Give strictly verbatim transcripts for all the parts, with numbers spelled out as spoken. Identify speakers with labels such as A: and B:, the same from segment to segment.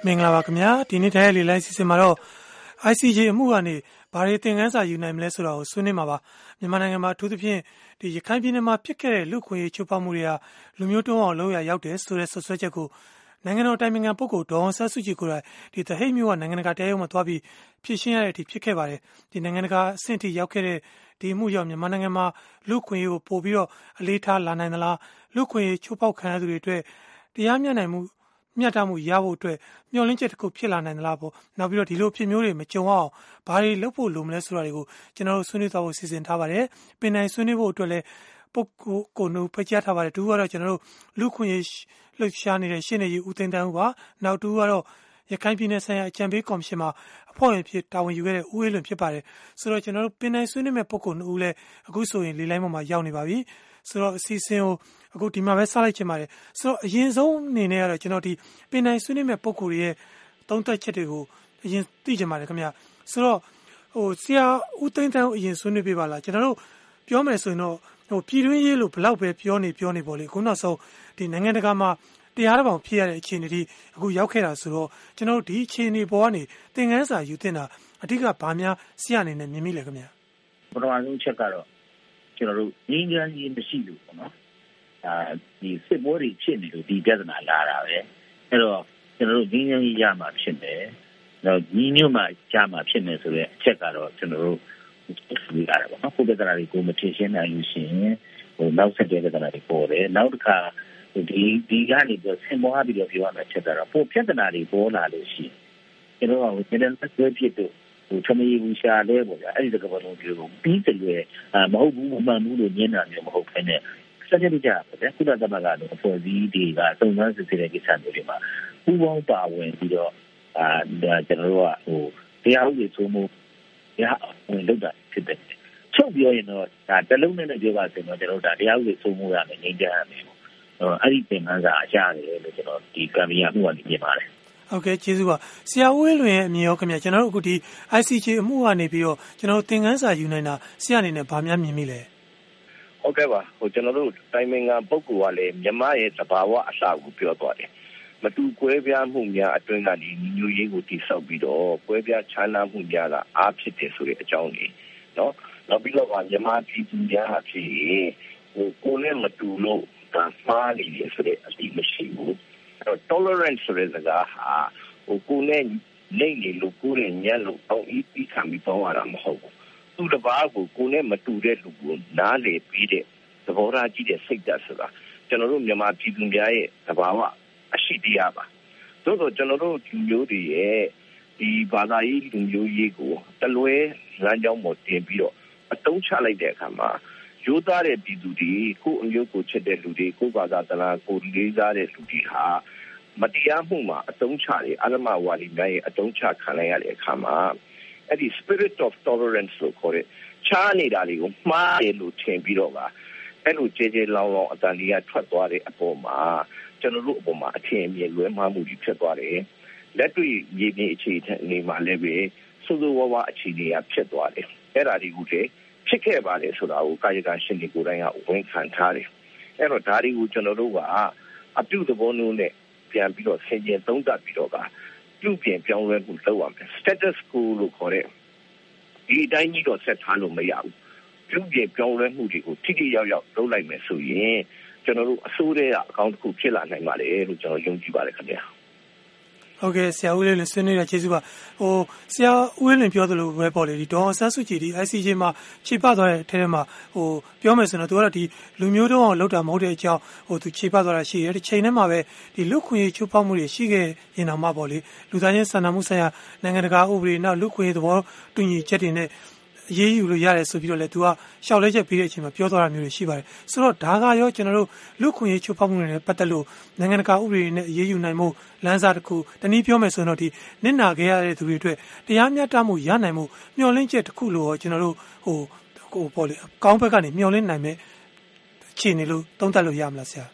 A: မင်္ဂလာပါခင်ဗျာဒီနေ့တိုင်းလေးလိုက်စီစဉ်မှာတော့ I C J အမှုကနေဘာတွေသင်ခန်းစာယူနိုင်မလဲဆိုတာကိုဆွေးနွေးမှာပါမြန်မာနိုင်ငံမှာအထူးသဖြင့်ဒီရခိုင်ပြည်နယ်မှာဖြစ်ခဲ့တဲ့လူခွေချိုးဖောက်မှုတွေကလူမျိုးတုံးအောင်လုပ်ရရောက်တယ်ဆိုတဲ့ဆွဆွဲချက်ကိုနိုင်ငံတော်တိုင်ပင်ခံပုဂ္ဂိုလ်ဒေါ်အောင်ဆန်းစုကြည်ကိုယ်တိုင်ဒီသဟိတ်မျိုးကနိုင်ငံတကာတရားရုံးမှာသွားပြီးဖြေရှင်းရတဲ့အထိဖြစ်ခဲ့ပါတယ်ဒီနိုင်ငံတကာအဆင့်ထိရောက်ခဲ့တဲ့ဒီမှုကြောင့်မြန်မာနိုင်ငံမှာလူခွေကိုပို့ပြီးတော့အလေးထားလာနိုင်သလားလူခွေချိုးဖောက်ခံရသူတွေအတွက်တရားမျှနိုင်မှုမျှတမှုရဖို့အတွက်မျှော်လင့်ချက်တစ်ခုဖြစ်လာနိုင်သလားပေါ့နောက်ပြီးတော့ဒီလိုဖြစ်မျိုးတွေမကြုံအောင်ဘာတွေလုပ်ဖို့လိုမလဲဆိုတာတွေကိုကျွန်တော်တို့ဆွေးနွေးသွားဖို့စီစဉ်ထားပါတယ်ပင်နိုင်ဆွေးနွေးဖို့အတွက်လည်းပုဂ္ဂိုလ်ကိုယ်နှုတ်ဖိတ်ကြားထားပါတယ်တူကတော့ကျွန်တော်တို့လူခွင့်ရေးလှုပ်ရှားနေတဲ့ရှင်းနေကြီးဦးသိန်းတန်းဦးပါနောက်တူကတော့ရခိုင်ပြည်နယ်ဆိုင်ရာအကြံပေးကော်မရှင်မှာအဖွဲ့ဝင်ဖြစ်တာဝန်ယူခဲ့တဲ့ဦးအေးလွင်ဖြစ်ပါတယ်ဆိုတော့ကျွန်တော်တို့ပင်နိုင်ဆွေးနွေးမဲ့ပုဂ္ဂိုလ်နှစ်ဦးလည်းအခုဆိုရင်လေးလိုင်းပေါ်မှာရောက်နေပါပြီဆိုတော့အစီအစဉ်ကိုအခုဒီမှာပဲစလိုက်ချင်ပါတယ်ဆိုတော့အရင်ဆုံးအနေနဲ့ကတော့ကျွန်တော်ဒီပင်နိုင်ဆွေးနွေးမဲ့ပုဂ္ဂိုလ်ရဲ့သုံးသက်ချက်တွေကိုအရင်သိချင်ပါတယ်ခင်ဗျဆိုတော့ဟိုဆရာဦးသိန်းတန်းအရင်ဆွေးနွေးပြပါလားကျွန်တော်တို့ပြောမယ်ဆိုရင်တော့ဟိုပြည်တွင်းရေးလို့ဘလောက်ပဲပြောနေပြောနေပေါ့လေခုနောက်ဆုံးဒီနိုင်ငံတကာမှာတရားတော်ဖြစ်ရတဲ့အခြေအနေတွေအခုရောက်ခဲ့တာဆိုတော့ကျွန်တော်တို့ဒီအခြေအနေပေါ်ကနေသင်ခန်းစာယူသင့်တာအဓိကဘာများဆရာအနေနဲ့မြင်မိလဲခင်ဗျ
B: ပထမဆုံးချက်ကတော့ကျွန်တော်တို့ငြိမ်းချမ်းရေးမရှိလို့ပေါ့နော်အာဒီစစ်ပွဲတွေဖြစ်နေလို့ဒီပြဿနာလာတာပဲအဲ့တော့ကျွန်တော်တို့ငြိမ်းချမ်းရေးရမှာဖြစ်တယ်တော့ညီညွတ်မှကြားမှာဖြစ်မယ်ဆိုတဲ့အချက်ကတော့ကျွန်တော်တို့ဒီကားပေါ့နော်ကိုယ်ပြဿနာတွေကိုမထင်ရှင်းနိုင်လို့ရှိရင်ဟိုနောက်ဆက်တွဲပြဿနာတွေပေါ်တယ်နောက်တစ်ခါဒီဒီကနေပြီးဆင်ပွားပြီးတော့ပြောရမယ့်ချက်ကတော့ပိုပြဿနာတွေပေါ်လာလို့ရှိရင်ကျွန်တော်ကဒီနေ့ဆွေးဖြစ်တော့ဟိုချမီဘူးရှာလဲပေါ့ဗျာအဲ့ဒီကဘာလို့ပြောပြီးတယ်လေမဟုတ်ဘူးမမှန်ဘူးလို့ညင်းတာမျိုးမဟုတ်ဘဲနဲ့စကြကြကြပါဗျာကုလသမဂ္ဂတို့အဖွဲ့အစည်းတွေကစုံစမ်းစစ်ဆေးတဲ့ကိစ္စတွေမှာပူးပေါင်းပါဝင်ပြီးတော့အာကျွန်တော်တို့ကဟိုတရားဥပဒေစိုးမိုးတရားဝင်လုပ်တာဖြစ်တယ်ချုပ်ပြောရင်တော့ဒါတလုံးနဲ့ပြောပါဆိုတော့ကျွန်တော်ဒါတရားဥပဒေစိုးမိုးရမယ်ငြိမ်းချမ်းရမယ်အဲ့ဒီသင်ခန်းစာအရှာတယ်လို့ကျွန်တော်ဒီကံမီယာမှုကနေပြင်ပါတယ်
A: ဟုတ်ကဲ့ကျေးဇူးပါဆရာဦးဝင်းလွင်ရဲ့အမြင်ရောခင်ဗျာကျွန်တော်တို့အခုဒီ I C J အမှုကနေပြီးတော့ကျွန်တော်တို့သင်ခန်းစာယူနိုင်တာဆရာအနေနဲ့ဗာများမြင်မိလဲ
C: ဟုတ်ကဲ့ပါဟိုကျွန်တော်တို့တိုင်ပင်ခံပုဂ္ဂိုလ်ကလည်းမြမရဲ့သဘာဝအစကိုပြောသွားတယ်မတူကွဲပြားမှုများအတွင်းကနေညီညွတ်ရေးကိုတည်ဆောက်ပြီးတော့ကွဲပြားခြားနားမှုများကအားဖြစ်တယ်ဆိုတဲ့အကြောင်းလေးနော်နောက်ပြီးတော့မြမပြည်သူများအဖြစ်ဟိုကိုယ်နဲ့မတူလို့ဒါမှားနေတယ်ဆိုတဲ့အတိမရှိဘူးအဲ့တော့ tolerance ဆိုတဲ့စကားဟာဟိုကိုယ်နဲ့လိမ့်နေလို့ကိုယ်နဲ့ညံ့လို့အောင်ဤပြီးခံပြီးပေါင်းရတာမဟုတ်ဘူးသူတစ်ပါးကိုကိုယ်နဲ့မတူတဲ့လူကိုနားလေပြီးတဲ့သဘောထားကြည့်တဲ့စိတ်ဓာတ်ဆိုတာကျွန်တော်တို့မြန်မာပြည်သူများရဲ့သဘာဝအရှိတရားပါသို့တော့ကျွန်တော်တို့လူမျိုးတွေရဲ့ဒီဘာသာရေးလူမျိုးရေးကိုတလွဲလမ်းကြောင်းပေါ်တင်ပြီးတော့အတုံးချလိုက်တဲ့အခါမှာရိုးသားတဲ့ပြည်သူတွေကိုအမျိုးကိုချစ်တဲ့လူတွေကိုဘာသာတရားကိုလေးစားတဲ့လူတွေဟာမတရားမှုမှာအတုံးချတယ်အလမဝါဒီများရဲ့အတုံးချခံလိုက်ရတဲ့အခါမှာအဲ့ဒီ spirit of tolerance လို့ခေါ်တဲ့ချားနေတာတွေကိုမှားတယ်လို့ထင်ပြီးတော့ကအဲ့လိုကြေကြေလောင်လောင်အတန်ကြီးကထွက်သွားတဲ့အပေါ်မှာကျွန်တော်တို့အပေါ်မှာအထင်အမြင်လွဲမှားမှုတွေဖြစ်သွားတယ်လက်တွေ့မြေပြင်အခြေအနေမှာလည်းပဲစိုးစိုးဝါးဝါအခြေအနေကဖြစ်သွားတယ်အဲ့ဒါတွေကိုလည်းဖြစ်ခဲ့ပါလေဆိုတာကိုကာယကံရှင်တွေကိုယ်တိုင်ကဝန်ခံထားတယ်အဲ့တော့ဒါတွေကိုကျွန်တော်တို့ကအပြုသဘောမျိုးနဲ့ပြန်ပြီးတော့ဆင်ခြင်သုံးသပ်ပြီးတော့ကပြုပြင်ပြောင်းလဲမှုလုပ်ရမယ် status quo လို့ခေါ်တဲ့ဒီအတိုင်းကြီးတော့ဆက်ထားလို့မရဘူးပြုပြင်ပြောင်းလဲမှုတွေကိုထိထိရောက်ရောက်လုပ်လိုက်မယ်ဆိုရင်ကျွန်တော်တို့အစိုးရအကောင့်တစ်ခုဖြစ်လာနိုင်ပါလေလို့ကျွန်တော်ယုံကြည်ပါတယ်ခင်ဗျာ
A: ဟုတ်ကဲ့ဆရာဦးလေးလွင်ဆွေးနွေးရကျေးဇူးပါဟိုဆရာဦးလေးလွင်ပြောသလိုပဲပေါ့လေဒီဒေါ်အောင်ဆန်းစုကြည်ဒီ I C J မှာခြေပသွားတဲ့အထဲမှာဟိုပြောမယ်ဆိုတော့သူကတော့ဒီလူမျိုးတုံးအောင်လုပ်တာမဟုတ်တဲ့အကြောင်းဟိုသူခြေပသွားတာရှိတယ်ဒီချိန်ထဲမှာပဲဒီလူခွင့်ရေးချိုးဖောက်မှုတွေရှိခဲ့ရင်တော့မှပေါ့လေလူသားချင်းစာနာမှုဆိုင်ရာနိုင်ငံတကာဥပဒေနောက်လူခွင့်ရေးသဘောတူညီချက်တွေနဲ့အရေးယူလို့ရတယ်ဆိုပြီးတော့လေသူကရှောက်လဲချက်ပြီးတဲ့အချိန်မှာပြောသွားတာမျိုးတွေရှိပါတယ်ဆိုတော့ဒါကရောကျွန်တော်တို့လူခွင့်ရေးချိုးဖောက်မှုတွေနဲ့ပတ်သက်လို့နိုင်ငံတကာဥပဒေတွေနဲ့အရေးယူနိုင်မှုလမ်းစာတစ်ခုတနည်းပြောမယ်ဆိုရင်တော့ဒီနစ်နာခဲ့ရတဲ့သူတွေအတွက်တရားမျှတမှုရနိုင်မှုမျှော်လင့်ချက်တစ်ခုလို့ကျွန်တော်တို့ဟိုဟိုပေါ့လေကောင်းဘက်ကနေမျှော်လင့်နိုင်မဲ့အခြေအနေလို့သုံးသပ်လို့ရမလားဆရာ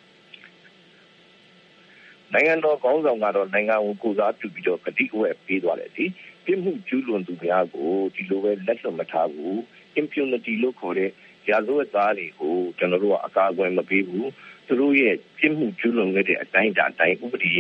C: နိုင်ငံတော်ကောင်းဆောင်ကတော့နိုင်ငံကိုကိုစားပြုပြီးတော့ကတိကဝတ်ပေးသွားတယ်ဒီပြစ်မှုကျူးလွန်သူများကိုဒီလိုပဲလက်လွတ်မထားဘူး impunity လို့ခေါ်တဲ့ရာဇဝတ်သားတွေကိုကျွန်တော်တို့ကအကာအကွယ်မပေးဘူးသူတို့ရဲ့ပြစ်မှုကျူးလွန်ခဲ့တဲ့အတိုင်းအတိုင်းဥပဒေရဲ့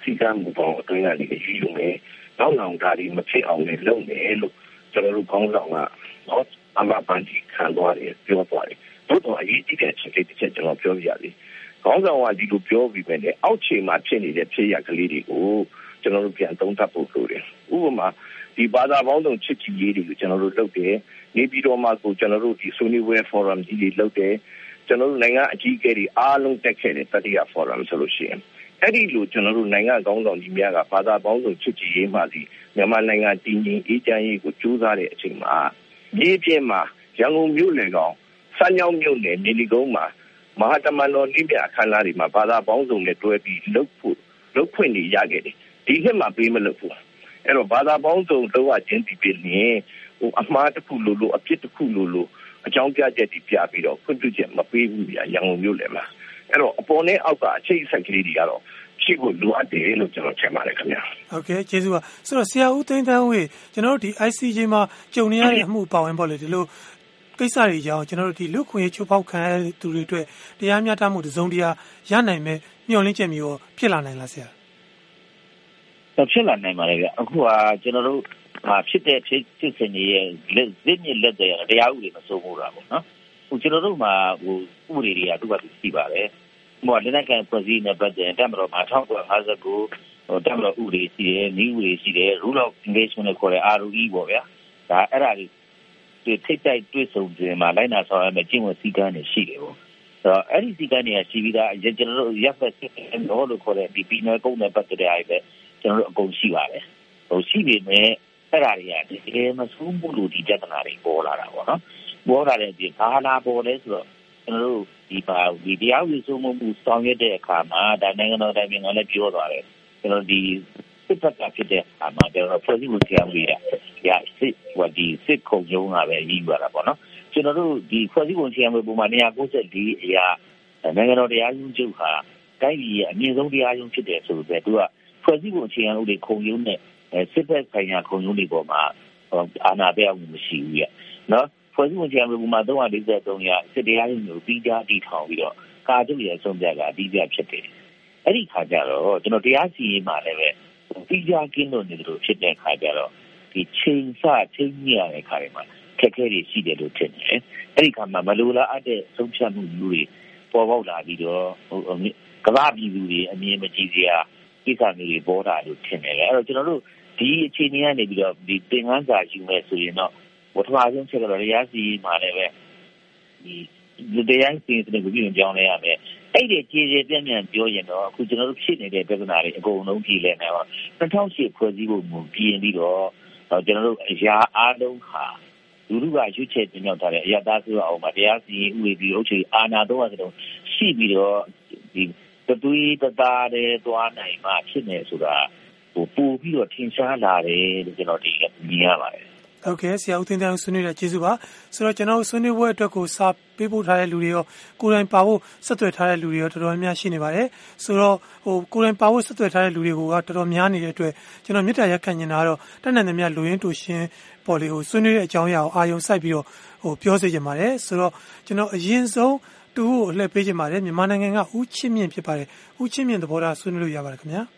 C: စီကံမှုပေါင်းအတွင်းကနေယူယူမယ်နောက်နောက်ဒါဒီမဖြစ်အောင်လည်းလုပ်မယ်လို့ကျွန်တော်တို့ကောင်းဆောင်ကတော့အမှန်ပန်းကြီးခံသွားတယ်ပြောသွားတယ်တို့တော့အရေးကြီးတဲ့ချက်လေးတစ်ချက်ကျွန်တော်ပြောပြရစီကောင်းဆောင်ကဒီလိုပြောပြီးပဲလေအောက်ခြေမှာဖြစ်နေတဲ့ဖြစ်ရကလေးတွေကိုကျွန်တော်တို့ပြန်သုံးသပ်ဖို့လိုတယ်ဥပမာဒီဘာသာပေါင်းစုံချစ်ကြည်ရေးတွေကိုကျွန်တော်တို့လုပ်တယ်နေပြည်တော်မှာကိုကျွန်တော်တို့ဒီ Sunniware Forum ကြီးတွေလုပ်တယ်ကျွန်တော်တို့နိုင်ငံအကြီးအကဲတွေအားလုံးတက်ခဲ့တဲ့တတိယ Forum ဆိုလို့ရှိရင်အဲ့ဒီလိုကျွန်တော်တို့နိုင်ငံကောင်းဆောင်ကြီးများကဘာသာပေါင်းစုံချစ်ကြည်ရေးမှစီမြန်မာနိုင်ငံတည်ငြိမ်အေးချမ်းရေးကိုကြိုးစားတဲ့အချိန်မှာဒီအပြင်မှာရန်ကုန်မြို့လေကောင်စမ်းချောင်းမြို့နယ်နေလီကုန်းမှာမဟာတမန်တော်နေ့ပြအခမ်းအနားတွေမှာဘာသာပေါင်းစုံနဲ့တွဲပြီးလှုပ်ဖို့လှုပ်ခွင့်တွေရခဲ့တယ်ဒီနှစ်မှာပေးမလို့ဘူးအဲ့တော့ဘာသာပေါင်းစုံတော့အချင်းဒီပြင်းနေဟိုအမှားတစ်ခုလို့လို့အပြစ်တစ်ခုလို့လို့အကြောင်းပြချက်တွေပြပြီးတော့ခွင့်ပြုချက်မပေးဘူးဗျာရန်ကုန်မြို့လေမှာအဲ့တော့အပေါ်နဲ့အောက်ကအချိတ်ဆက်ကလေးတွေကတော့ရှိဖို့လိုအပ်တယ်လို့ကျွန်တော်ထင်ပါတယ်ခင်ဗျာ
A: ဟုတ်ကဲ့ကျေးဇူးပါဆိုတော့ဆရာဦးသိန်းသန်းဝေကျွန်တော်တို့ဒီ I C J မှာကြုံနေရတဲ့အမှုပါဝင်ပေါ့လေဒီလိုကိစ္စတွေကြောင့်ကျွန်တော်တို့ဒီလူခွင့်ရေးချိုးဖောက်ခံရတဲ့သူတွေအတွက်တရားမျှတမှုတစ်စုံတရာရနိုင်မဲ့မျှော်လင့်ချက်မျိုးဖြစ်လာနိုင်လားဆရာ
B: ဖြစ်လာနိုင်ပါလေဗျအခုကကျွန်တော်တို့ဖြစ်တဲ့ဖြစ်ဖြစ်စဉ်တွေရဲ့လက်ဇစ်မြစ်လက်တွေတရားဥပဒေမစိုးမိုးတာပေါ့နော်ဟိုကျွန်တော်တို့မှာဟိုဥပဒေတွေကသူ့ဘာသူရှိပါတယ်ဟိုလက်နက်ကန်ဖွဲ့စည်းနေပတ်တဲ့တက်မတော်မှာ၁၉၅၉ဟိုတက်မတော်ဥပဒေရှိတယ်နည်းဥပဒေရှိတယ် rule of engagement ကိုခေါ်တဲ့ R O E ပေါ့ဗျာဒါအဲ့ဒါတွေထိတ်တိုက်တွေ့ဆုံခြင်းမှာလိုက်နာဆောင်ရမယ်ကျင့်ဝတ်စည်းကမ်းတွေရှိတယ်ပေါ့ဆိုတော့အဲ့ဒီစည်းကမ်းတွေကရှိပြီးသားကျွန်တော်တို့ရပ်ဖက်စစ်တော်လို့ခေါ်တဲ့ဒီပြည်နယ်ကုန်းနဲ့ပတ်သက်တဲ့အရာပဲကျွန်တော်တို့အကုန်ရှိပါတယ်ဟိုရှိနေမယ်အဲ့ဒါတွေကတကယ်မဆုံးဘူးလို့ဒီပြဿနာတွေပေါ်လာတာပေါ့နော်ပေါ်လာတဲ့ဒီဘာလာပေါ်လဲဆိုတော့ကျွန်တော်တို့ဒီပါဒီတရားဥပဒေစိုးမိုးမှုဆောင်ရွက်တဲ့အခါမှာဒါနိုင်ငံတော်တိုင်ပင်ခံလည်းပြောသွားတယ်ကျွန်တော်ဒီစစ်တပ်ကဖြစ်တဲ့အခါမှာကျွန်တော်ဖွဲ့စည်းမှုတရားဥပဒေရစစ်ဟိုဒီစစ်ခုံရုံးကပဲရည်ရွယ်တာပေါ့နော်ကျွန်တော်တို့ဒီဖွဲ့စည်းပုံတရားဥပဒေပုံမှန်၂၉၄အရာနိုင်ငံတော်တရားရုံးချုပ်ဟာတိုင်းပြည်ရဲ့အမြင့်ဆုံးတရားရုံးဖြစ်တယ်ဆိုတော့သူကဖွဲ့စည်းပုံအခြေခံဥပဒေခုံရုံးနဲ့စစ်ဘက်ဆိုင်ရာခုံရုံးတွေပေါ်မှာအာဏာပြမှုမရှိဘူးရနော်ဖွဲ့စည်းပုံအခြေခံဥပဒေမှာ၃၄၃ရာစစ်တရားရုံးကိုပြီးကြတည်ထောင်ပြီးတော့ကာချုပ်ရဲ့အဆုံးဖြတ်ကအတိအကျဖြစ်တယ်အဲ့ဒီခါကျတော့ကျွန်တော်တရားစီရင်မှာလည်းပဲပြီးကြကင်းလို့နေတယ်လို့ဖြစ်တဲ့ခါကျတော့ဒီချိန်ဆချိန်ညရတဲ့ခါတွေမှာခက်ခဲတွေရှိတယ်လို့ထင်တယ်အဲ့ဒီခါမှာမလိုလားအပ်တဲ့ဆုံးဖြတ်မှုမျိုးတွေပေါ်ပေါက်လာပြီးတော့ကမ္ဘာပြည်သူတွေအမြင်မကြည့်စရာကိစ္စမျိုးတွေပေါ်တာလို့ထင်တယ်အဲ့တော့ကျွန်တော်တို့ဒီအခြေအနေကနေပြီးတော့ဒီသင်ခန်းစာယူမယ်ဆိုရင်တော့ပထမဆုံးချက်ကတော့တရားစီရင်မှာလည်းပဲဒီတရားစီရင်တဲ့ကိုပြင်ပြောင်းလဲရမယ်အဲ့ဒီကြေကြေပြန့်ပြန့်ပြောရင်တော့အခုကျွန်တော်တို့ဖြစ်နေတဲ့ပြဿနာတွေအကုန်လုံးကြည့်လဲနိုင်ပါ၂၀၀၈ဖွဲ့စည်းပုံကိုပြင်ပြီးတော့ကျွန်တော်တို့အရာအားလုံးဟာလူလူကရွေးချယ်တင်မြှောက်ထားတဲ့အရသာဆိုအောင်မှာတရားစီရင်ဥပဒေအုပ်ချုပ်အာဏာတော့ဆိုတော့ရှိပြီးတော့ဒီတသွေးတသားတဲ့သွားနိုင်မှဖြစ်နေဆိုတာဟိုပို့ပြီးတော့ထင်ရှားလာတယ်လို့ကျွန်တော်ဒီမြင်ရပါတယ်
A: ဟုတ်ကဲ့ဆရာဦးသိန်းသန်းဆွေးနွေးတဲ့ကျေးဇူးပါဆိုတော့ကျွန်တော်ဆွေးနွေးပွဲအတွက်ကိုစာပေးပို့ထားတဲ့လူတွေရောကိုယ်တိုင်ပါဖို့ဆက်သွယ်ထားတဲ့လူတွေရောတော်တော်များများရှိနေပါတယ်ဆိုတော့ဟိုကိုယ်တိုင်ပါဖို့ဆက်သွယ်ထားတဲ့လူတွေကတော်တော်များနေတဲ့အတွက်ကျွန်တော်မြစ်တာရက်ခံနေတာကတော့တက်နိုင်သမျှလူရင်းတူရှင်းပေါ်လေဟိုဆွေးနွေးတဲ့အကြောင်းအရာကိုအာရုံစိုက်ပြီးတော့ဟိုပြောစေချင်ပါတယ်ဆိုတော့ကျွန်တော်အရင်ဆုံးတူကိုအလှည့်ပေးချင်ပါတယ်မြန်မာနိုင်ငံကဦးချစ်မြင့်ဖြစ်ပါတယ်ဦးချစ်မြင့်သဘောထားဆွေးနွေးလို့ရပါတယ်ခင်ဗျာ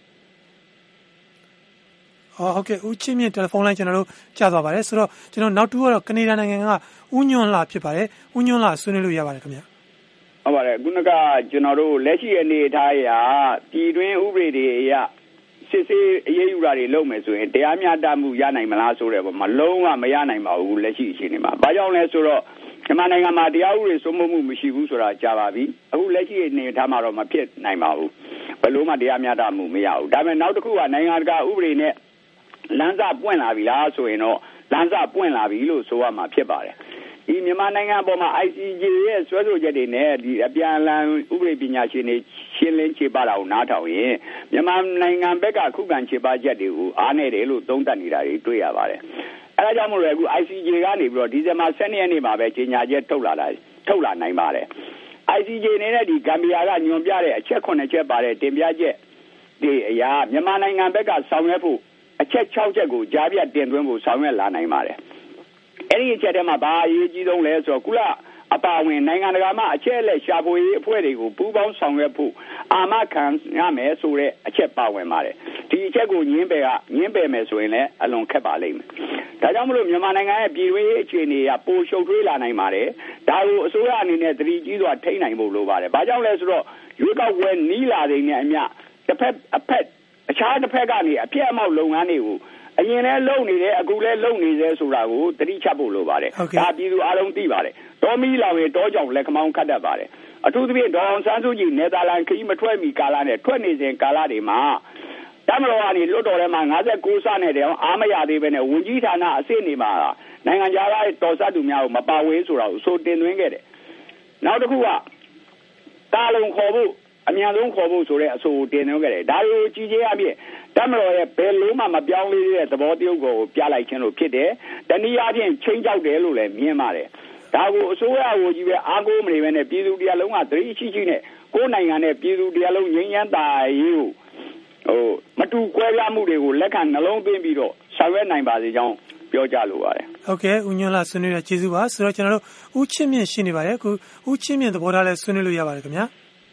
A: ဟုတ်ကဲ့ဦးချင်းမြင့်တယ်လီဖုန်းလိုင်းကျွန်တော်တို့ကြားသွားပါတယ်ဆိုတော့ကျွန်တော်နောက်တူကတော့ကနေဒါနိုင်ငံကဦးညွန့်လာဖြစ်ပါတယ်ဦးညွန့်လာဆွေးနွေးလို့ရပါတယ်ခင်ဗျ
D: ဟုတ်ပါတယ်ခုနကကျွန်တော်တို့လက်ရှိအနေအထားအရပြည်တွင်းဥပဒေတွေအရစစ်ဆေးအရေးယူတာတွေလုပ်မယ်ဆိုရင်တရားမျှတမှုရနိုင်မလားဆိုတဲ့ပုံမှာလုံးဝမရနိုင်ပါဘူးလက်ရှိအခြေအနေမှာဘာကြောင့်လဲဆိုတော့မြန်မာနိုင်ငံမှာတရားဥပဒေစိုးမိုးမှုမရှိဘူးဆိုတာကြားပါပြီအခုလက်ရှိအနေအထားမှာတော့မဖြစ်နိုင်ပါဘူးဘယ်လိုမှတရားမျှတမှုမရဘူးဒါပေမဲ့နောက်တစ်ခုကနိုင်ငံတကာဥပဒေနဲ့လမ်းစာပွင့်လာပြီလားဆိုရင်တော့လမ်းစာပွင့်လာပြီလို့ဆိုရမှာဖြစ်ပါတယ်ဒီမြန်မာနိုင်ငံပေါ်မှာ I C J ရဲ့ဆွဲဆိုချက်တွေနဲ့ဒီအပြန်အလှန်ဥပဒေပညာရှင်တွေရှင်းလင်းခြေပတာကိုနားထောင်ရင်မြန်မာနိုင်ငံဘက်ကခုခံခြေပချက်တွေကိုအားနည်းတယ်လို့သုံးသပ်နေတာတွေတွေ့ရပါတယ်အဲဒါကြောင့်မို့လို့အခု I C J ကနေပြီးတော့ဒီဇင်ဘာ၁၂ရက်နေ့မှာပဲကြေညာချက်ထုတ်လာတာထုတ်လာနိုင်ပါတယ် I C J နဲ့ဒီဂမ်ဘီယာကညွန်ပြတဲ့အချက်ခုနှစ်ချက်ပါတဲ့တင်ပြချက်ဒီအရာမြန်မာနိုင်ငံဘက်ကဆောင်ရွက်ဖို့အချက်၆ချက်ကိုကြားပြတင်သွင်းဖို့ဆောင်ရွက်လာနိုင်ပါတယ်အဲ့ဒီအချက်ထဲမှာဘာအရေးကြီးဆုံးလဲဆိုတော့ကုလအပါဝင်နိုင်ငံတကာမှာအချက်အလက်ရှာဖွေရေးအဖွဲ့တွေကိုပူးပေါင်းဆောင်ရွက်ဖို့အာမခံရမယ်ဆိုတဲ့အချက်ပါဝင်ပါတယ်ဒီအချက်ကိုညင်းပယ်ကညင်းပယ်မယ်ဆိုရင်လည်းအလွန်ခက်ပါလိမ့်မယ်ဒါကြောင့်မလို့မြန်မာနိုင်ငံရဲ့ပြည်တွင်းရေးအခြေအနေကပိုရှုပ်ထွေးလာနိုင်ပါတယ်ဒါကိုအစိုးရအနေနဲ့သတိကြီးစွာထိန်းနိုင်ဖို့လိုပါတယ်ဘာကြောင့်လဲဆိုတော့ရွေးကောက်ပွဲနီးလာတဲ့နေအမျှတစ်ဖက်အဖက်အခြားတစ်ဖက်ကနေအပြည့်အမောက်လုပ်ငန်းတွေကိုအရင်လဲလုံနေတယ်အခုလဲလုံနေသေးဆိုတာကိုသတိချဖို့လိုပါတယ်ဒါပြည်သူအားလုံးသိပါတယ်တော်မီလောင်ရင်တောကြောင်လက်ခမောင်းခတ်တတ်ပါတယ်အထူးသဖြင့်ဒေါအောင်ဆန်းစုကြည်နယ်သာလန်ခရီးမထွက်မီကာလနဲ့ထွက်နေစဉ်ကာလတွေမှာတမတော်ကနေလွတ်တော်ထဲမှာ59စနဲ့တောင်အားမရသေးပဲနဲ့ဝန်ကြီးဌာနအစစ်နေမှာနိုင်ငံခြားသားတော်စတ်သူများကိုမပါဝေးဆိုတာကိုဆိုတင်သွင်းခဲ့တယ်နောက်တစ်ခုကတာလုံခေါ်ဖို့အမြန်ဆုံးခေါ်ဖို့ဆိုတဲ့အဆိုကိုတင်သွင်းခဲ့တယ်ဒါကိုကြည်ကြီးအဖြစ်တမတော်ရဲ့ဘယ်လုံးမှမပြောင်းလဲတဲ့သဘောတရုပ်ကိုပြလိုက်ခြင်းလို့ဖြစ်တယ်တနည်းအားဖြင့်ချင်းကြောက်တယ်လို့လည်းမြင်ပါတယ်ဒါကိုအစိုးရကိုကြီးပဲအားကိုးမနေပဲနဲ့ပြည်သူတရားလုံးကသတိရှိရှိနဲ့ကိုယ်နိုင်ငံနဲ့ပြည်သူတရားလုံးငြိမ်းချမ်းသာရေးကိုဟိုမတူကွဲပြားမှုတွေကိုလက်ခံနှလုံးသွင်းပြီးတော့ဆောင်ရွက်နိုင်ပါစေကြောင်းပြောကြလိုပါတယ်
A: ဟုတ်ကဲ့ဦးညွန့်လာဆွေးနွေးရကျေးဇူးပါဆိုတော့ကျွန်တော်တို့ဦးချင်းမြင့်ရှိနေပါတယ်အခုဦးချင်းမြင့်သဘောထားလဲဆွေးနွေးလို့ရပါတယ်ခင်ဗျာ